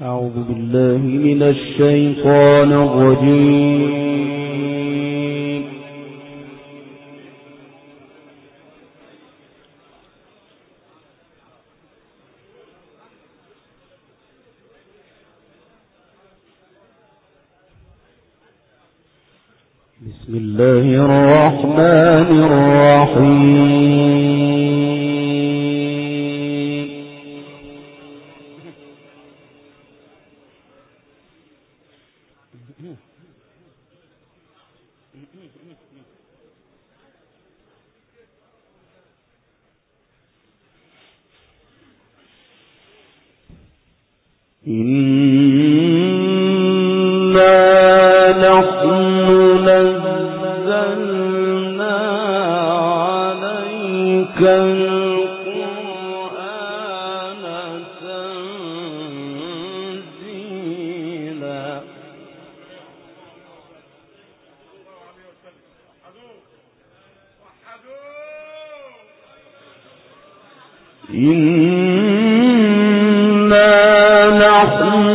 أعوذ بالله من الشيطان الرجيم. بسم الله الرحمن الرحيم. إنا نحن نزلنا عليك القرآن تنزيلا. إنا نحن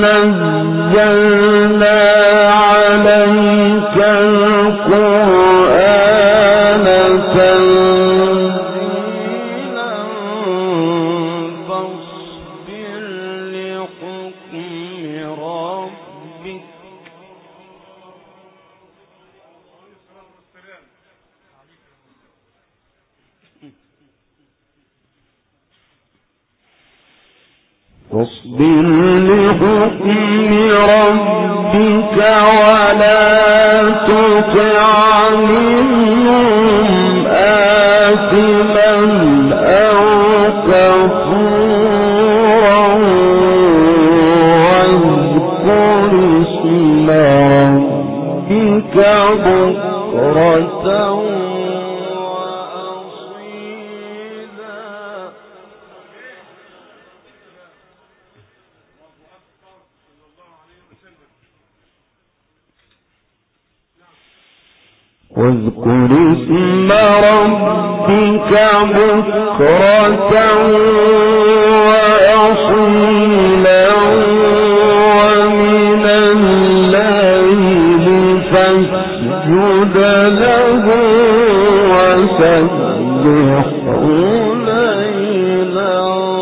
نزلنا عليك القرآن تنزيلا فاصبر لحكم ربك فاصبر لحكم ربك ولا تطع منهم آثما أو كفورا واذكر اسم ربك بكرة واذكر اسم ربك بكرة وأصيلا ومن الليل فاسجد له وسبحه ليلا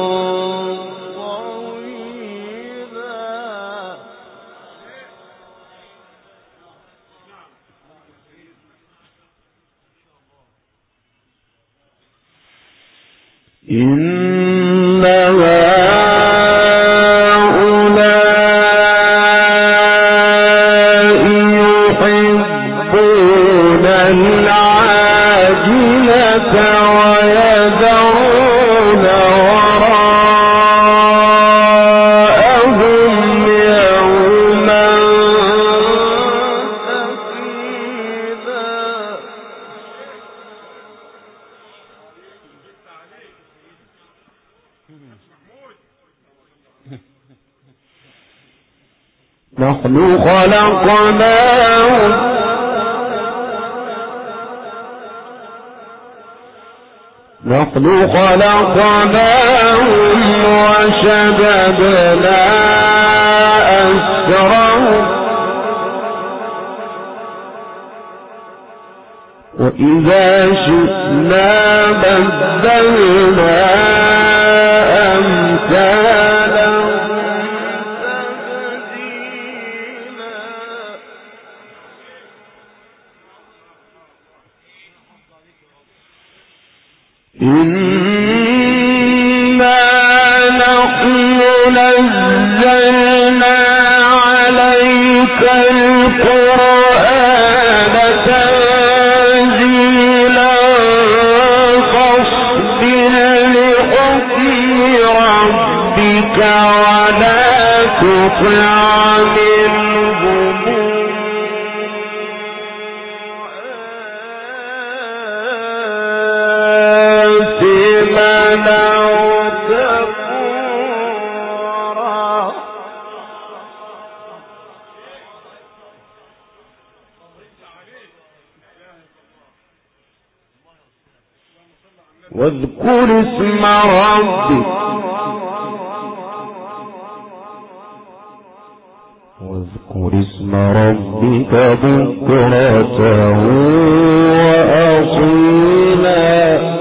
إن هؤلاء يحبون العاجلة ويذرون وراءهم يوما نحن خلقناهم وشددنا أسرهم وإذا شئنا بدلنا أمثالهم إنا نحن نزلنا عليك القرآن تنزيلا فاصبر لحكم ربك ولا تطع منهم واذكر اسم ربك واذكر اسم ربك بكرة وأصيلا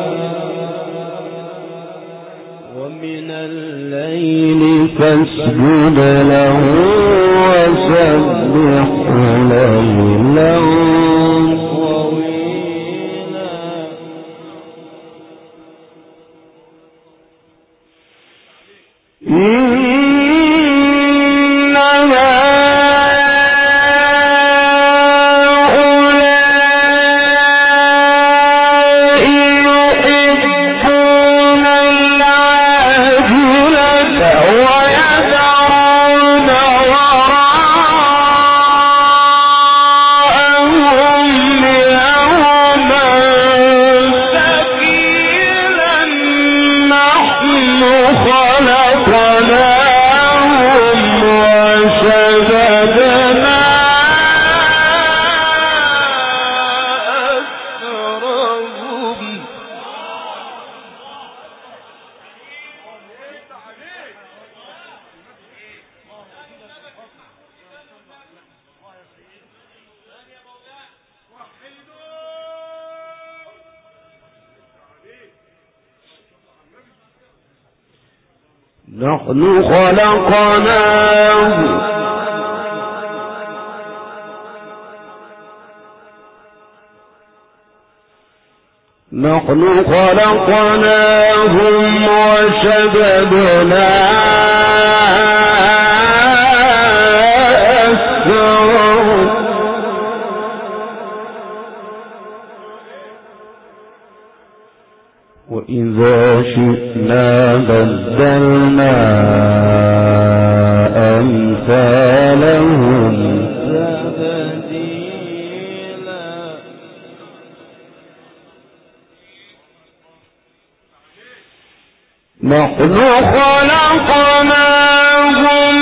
ومن الليل فاسجد له وسبح ليلا نحن خلقناهم وشددنا أسرهم وإذا شئنا بدلنا أمثالهم تبديلا نحن خلقناهم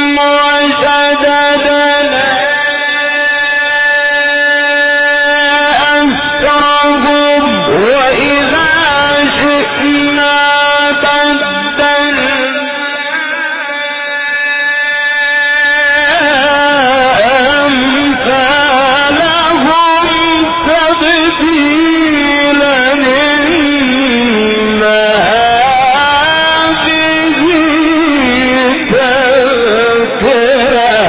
وشددنا أسرهم وإذا شئنا بدلنا أمثالهم تبديلا إن هذه تذكرة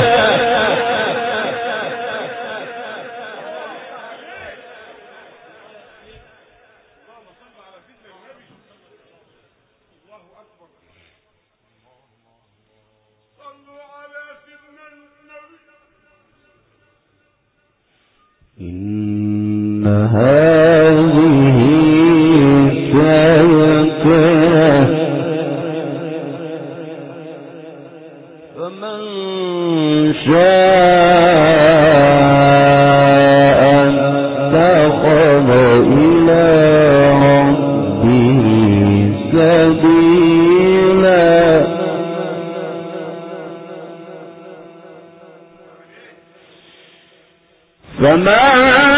إن هذه تذكرة فمن شاء اتخذ إلى ربه سبيلا فمن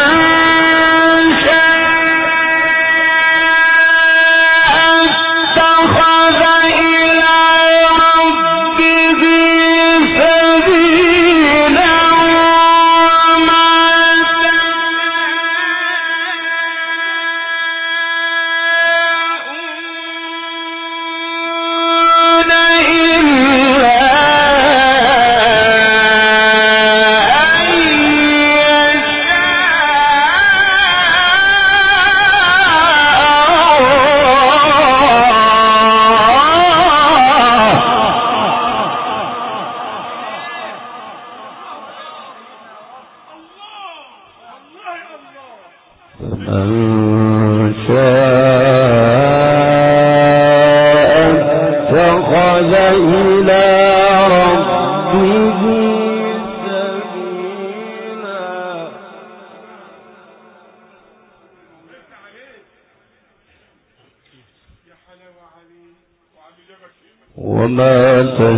وما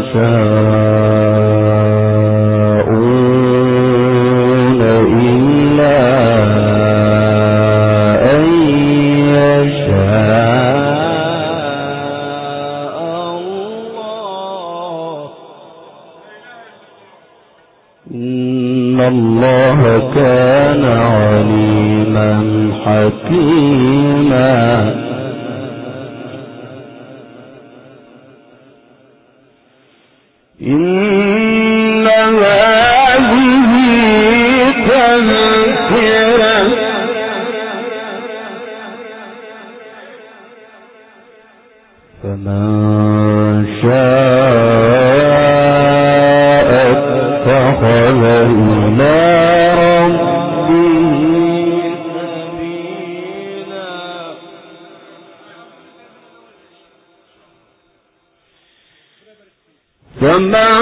تشاءون إلا أن يشاء الله إن الله كان عليما حكيما إن هذه تذكرة فمن شاء اتخذ إلى ربه سبيلا فمن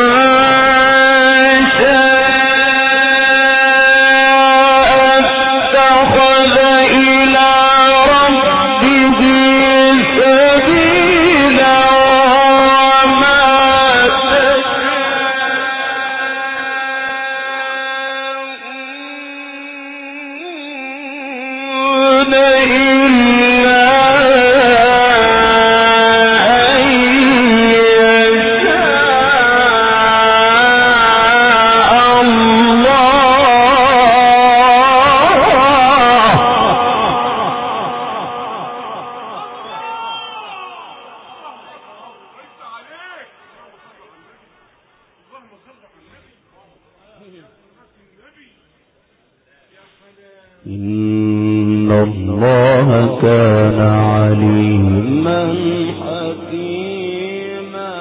إن الله كان عليما حكيما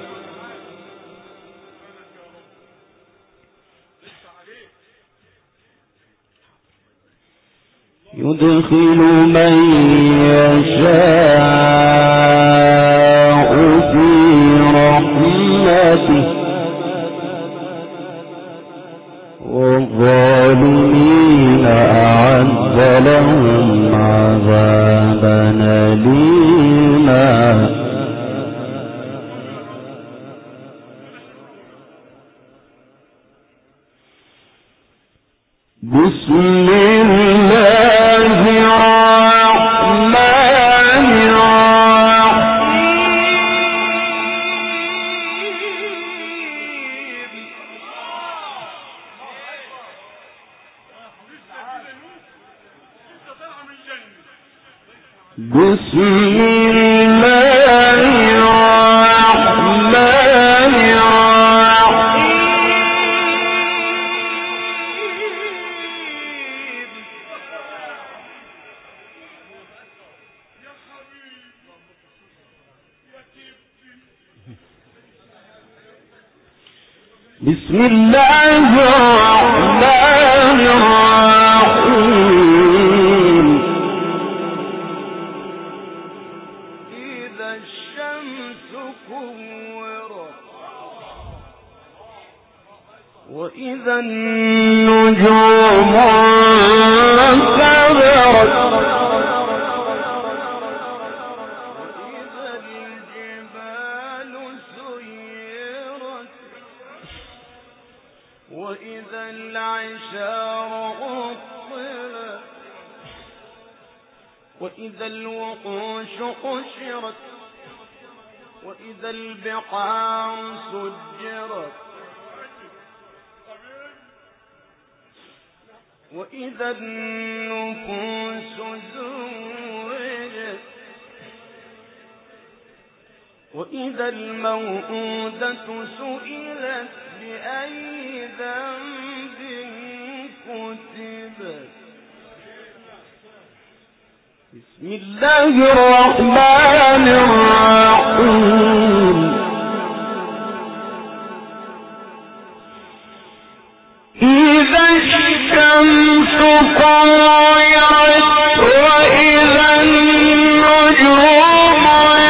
يدخل من يشاء في رحمته والظالمين أعد لهم عذابا أليما بسم الله الرحمن بسم الله الرحمن الرحيم بسم الله الرحمن الرحيم إذا الشمس كورت وإذا النجوم انكدرت وإذا الجبال سيرت وإذا العشار عطلت وإذا الوحوش حشرت وإذا البحار سجرت وإذا النفوس زوجت وإذا الموءودة سئلت بأي ذنب كتبت بسم الله الرحمن الرحيم إذا الشمس كورت وإذا النجوم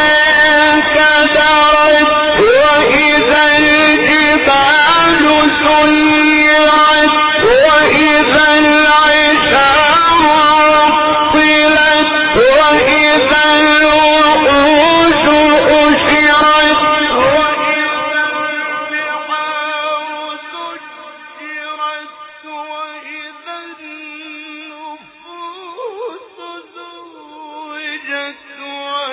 انكدرت وإذا الجبال سيرت وإذا العشار عطلت وإذا الوحوش حشرت وإذا البحار سجرت وإذا النفوس زوجت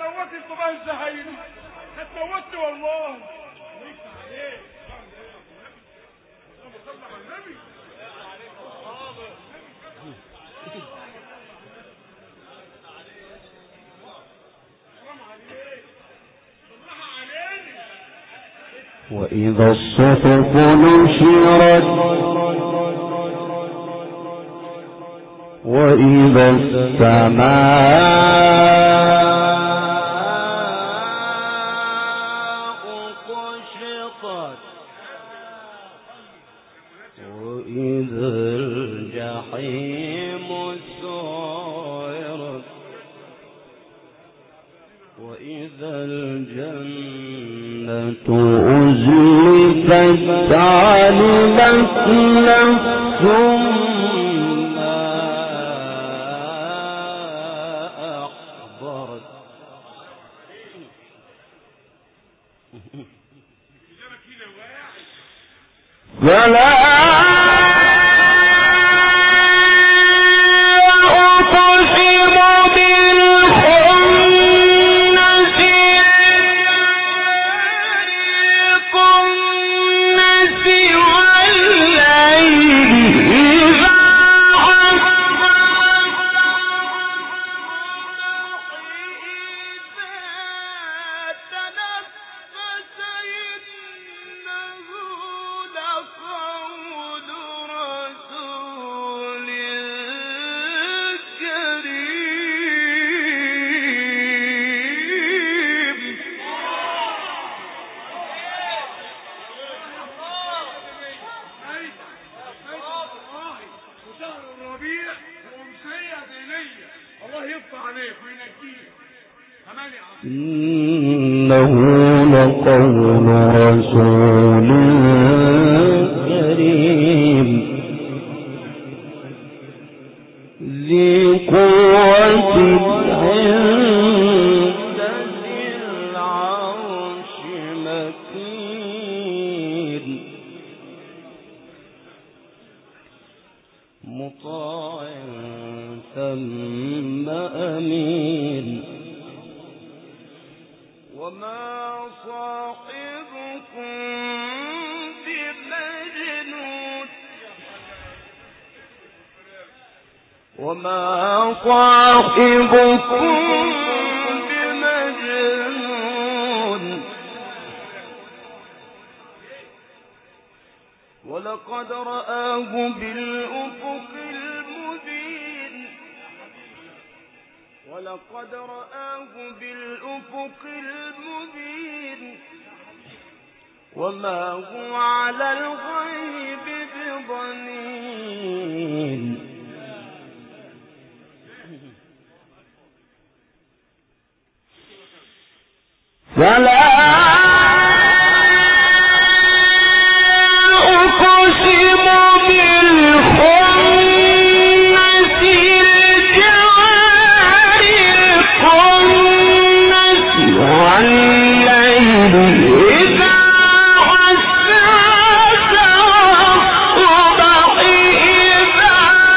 هتموتني الطباع الزهايري، هتموتني والله. ليس عليك. اللهم صل على النبي. وإذا الصحف نشرت وإذا السماء كشطت وإذا الجحيم سعرت وإذا الجنة أزلفت علمت نفس ما أحضرت. فلا إنه لقول رسول كريم ذي قوة عند ذي العرش مكين مطاع ثم أمين وما صاحبكم بمجنون وما صاحبكم بمجنون ولقد رآه بالأفق المبين ولقد رآه بالأفق المبين وما هو على الغيب بضنين فلا أقسم بالخنس الجوار الخنس والليل إذا عسعس والصبح إذا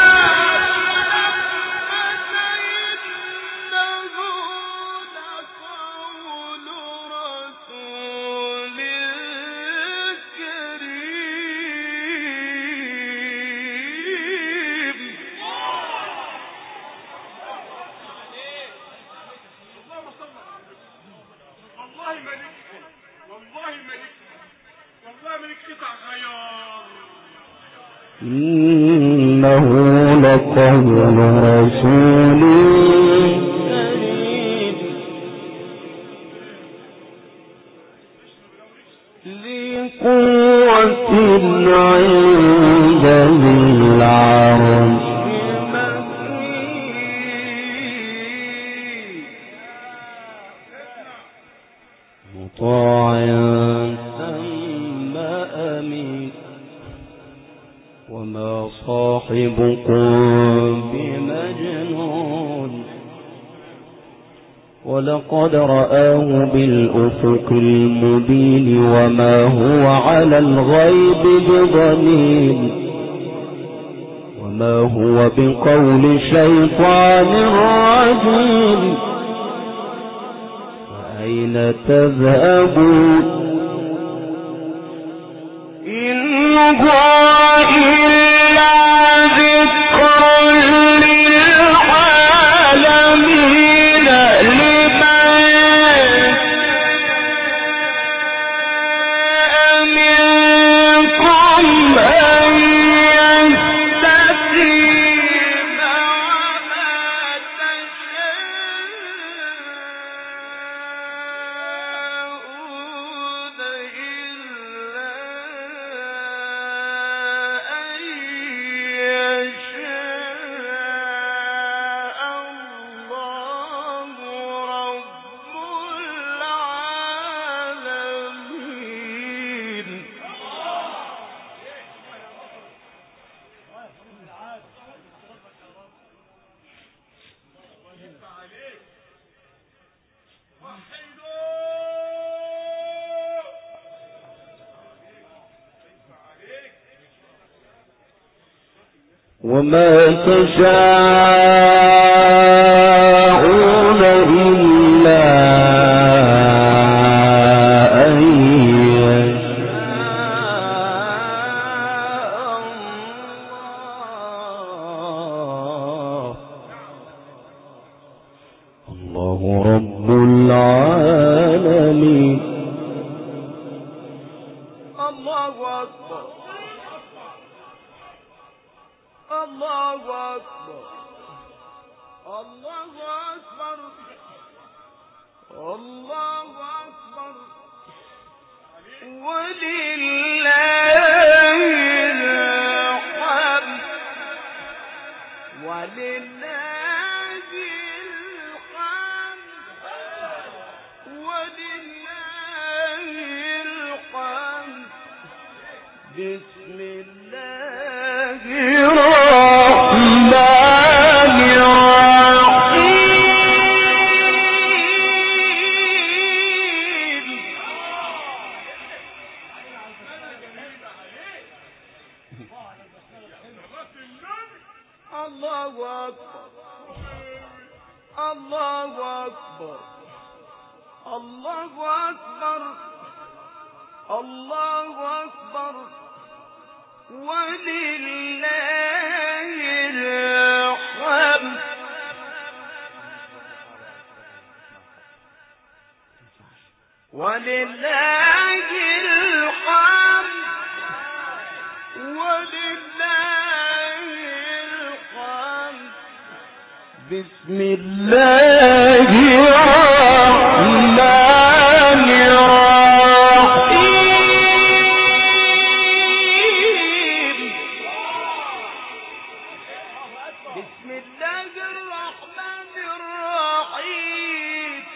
إنه لقول رسول كريم ذي قوة عند ذي العرش مطاع ثم أمين وما صاحبكم بمجنون ولقد رآه بالأفق المبين وما هو على الغيب بضنين وما هو بقول شيطان رجيم أين تذهبون إن هو إلا ذكر للعالمين لمن منكم أن يستقيم وما تشاءون إلا أن يشاء الله رب العالمين وما تشاءون إلا أن يشاء الله رب العالمين الله أكبر الله أكبر الله أكبر الله أكبر ولله الحمد ولله الحمد ولله الحمد بسم الله الرحمن الرحيم الله أكبر الله أكبر الله أكبر الله أكبر ولله الحمد ولله الحمد ولله الحمد بسم الله الرحمن الرحيم بسم الله الرحمن الرحيم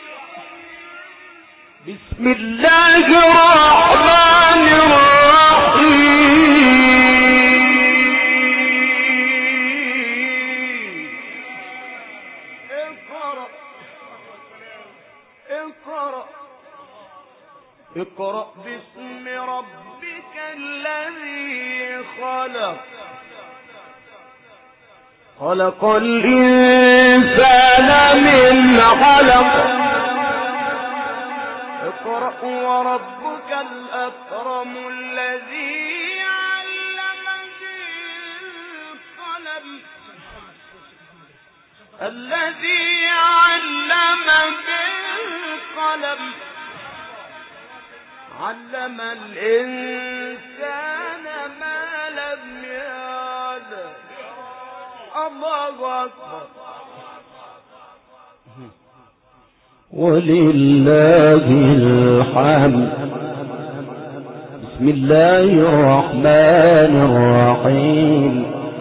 بسم الله الرحمن الرحيم اقرأ باسم ربك الذي خلق خلق الإنسان من علق اقرأ وربك الأكرم الذي علم بالقلم الذي علم بالقلم علم الإنسان ما لم يعلم الله أكبر ولله الحمد بسم الله الرحمن الرحيم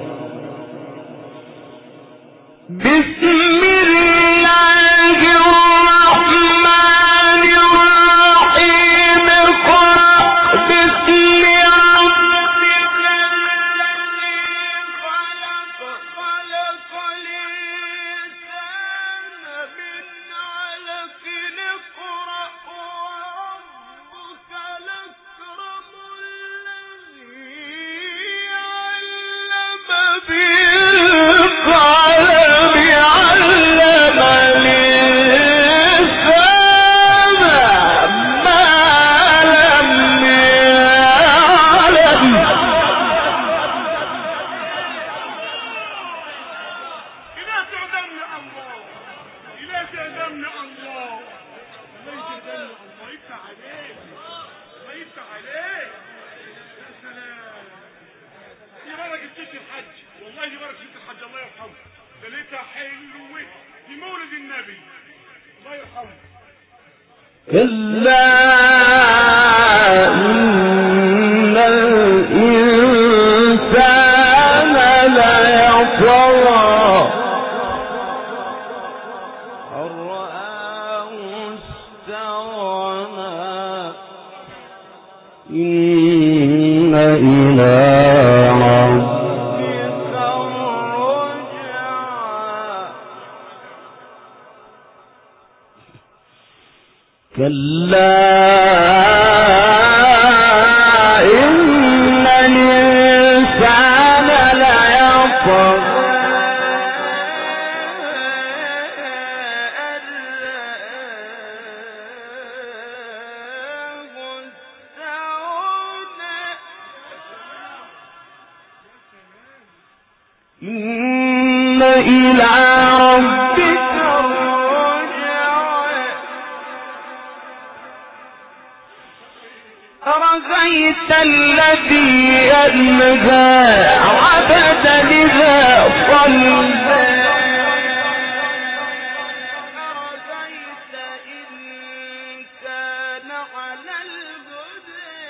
بسم الله الرحمن الرحيم اقرأ باسم ربك الذي خلق خلق الإنسان من علق اقرأ وربك الأكرم الذي علم بالقلم علم الله يفتح عليك، الله يفتح عليك. يا سلام، دي بركة ست الحج، والله دي بركة ست الحج الله يرحمه. ده ليلتها حلوة في مولد النبي الله يرحمه. كلا إن الإنسان ليطغى أن رآه استغنى إن إلى ربك الرجعى كلا إن الإنسان ليطغى إن إلى ربك الرجعى أرأيت الذي ينهى عبدا إذا صلى أرأيت إن كان على الهدى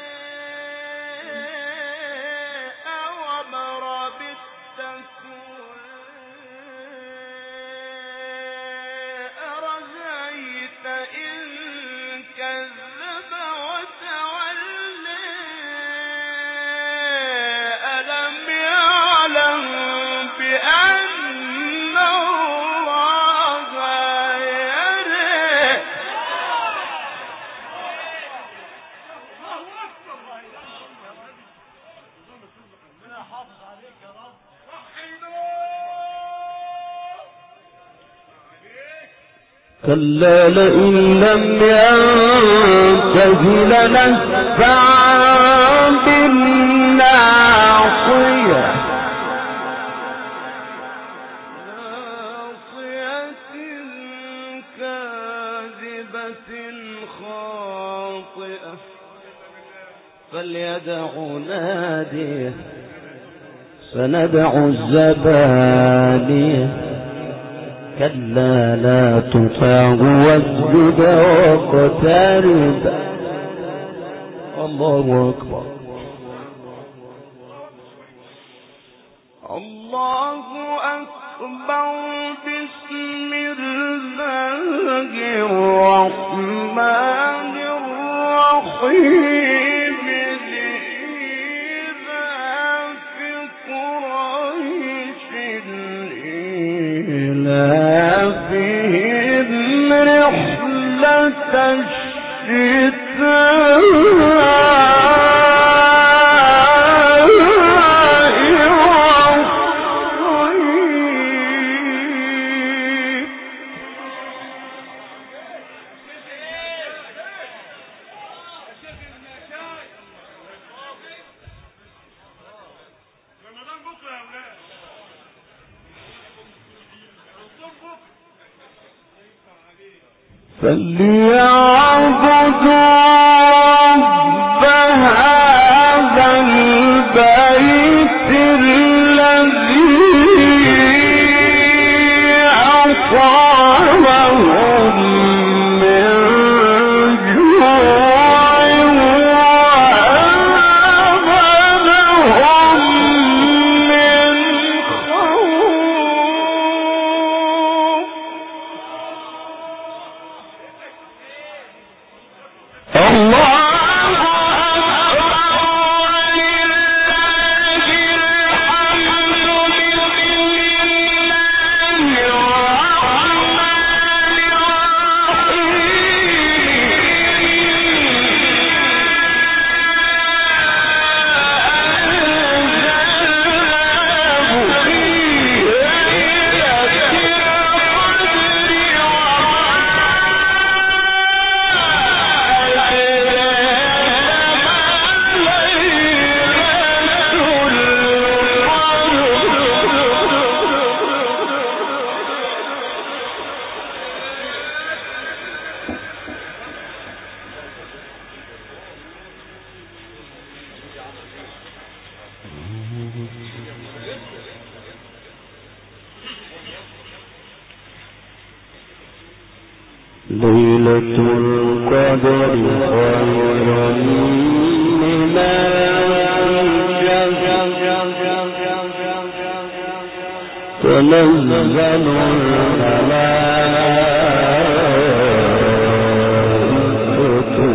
أو أمر بالتقوى أرأيت إن كذب وتولى ألم يعلم بأن الله يرى كلا لئن لم ينته لنسفعا بالناصية كاذبة خاطئة فليدع ناديه سندع الزبانية كلا لا تطعه واسجد واقترب الله أكبر الله أكبر بسم الله الرحمن الرحيم لإيلاف قريش إيلافهم رحلة رمضان بكره يا ولاد. فليعبدوا رب هذا البيت الذي أطعمهم من جوع وآمنهم من خوف. الله ليلة القدر خير من تنزل الملائكة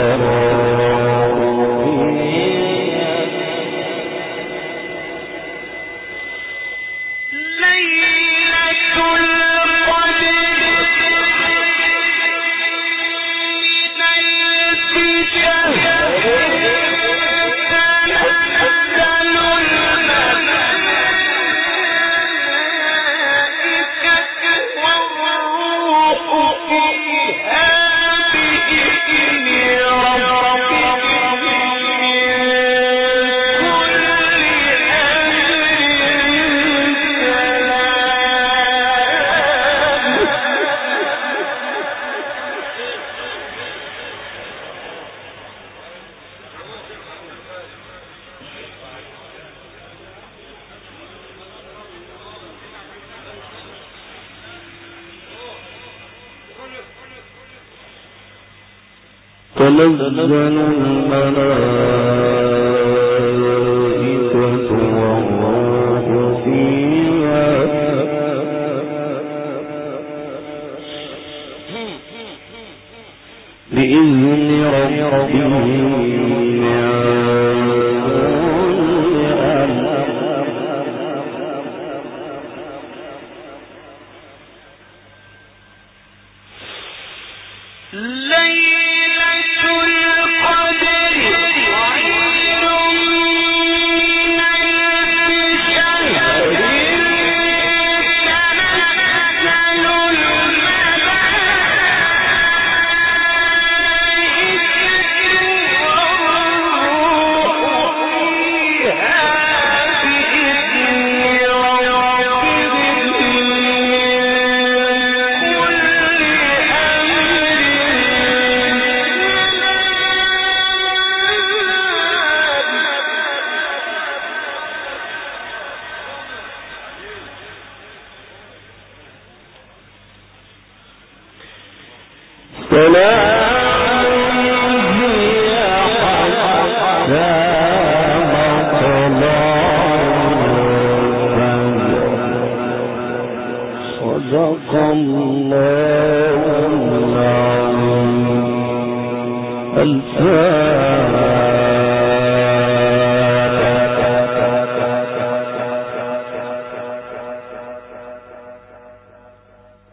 تنزل الملائكة والروح فيها بإذن ربهم صدق الله العظيم. الفاتحة.